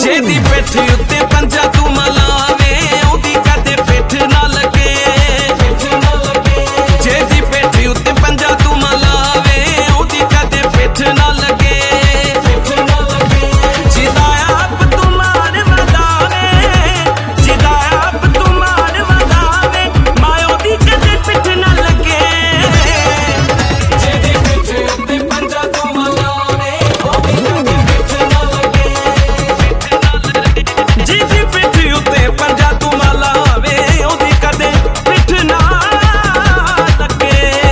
जेदी पिठ उत्ते पंजा तू मलावे ओदी कदे पिठ ना लगे जेदी पिठ उत्ते पंजा तू मलावे ओदी कदे पिठ ना लगे जिदा आप तू मार वधावे जिदा आप तू मार वधावे मां ओदी कदे पिठ ना लगे जेदी पिठ उत्ते पंजा तू मलावे ओदी कदे पिठ ना लगे जिदी पिठ उत्ते पंजा तू मलावे ओदी कदे पिठ ना लगे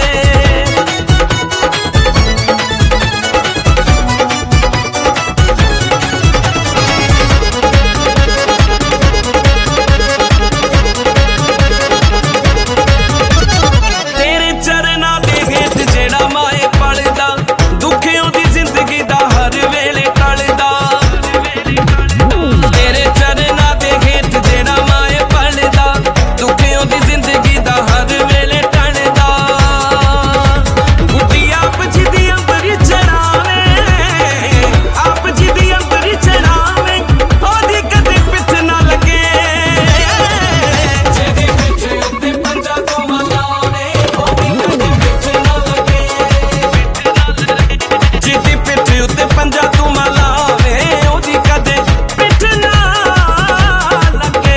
तेरे चरना दे हेठ जेड़ा माए पलदा दुखियों दी जिंदगी दा हर वेले टलदा तेरे चरना दे हेठ जेड़ा माए पलदा दुखियों दी जिंदगी दा हर वेले टलदा बुढ़ी आप जी दी अंबरी चढ़ावे आप जी दी अंबरी चढ़ावे ओदी कदे पिठ ना लगे जेदी पिठ उत्ते पंजा तू मलावे ओदी कदे पिठ ना लगे जिदी पिठ उत्ते पंजा तू मलावे ओदी कदे पिठ ना लगे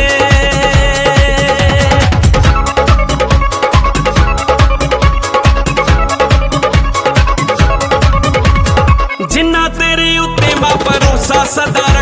जिन्ना तेरे उत्ते मां भरोसा सदा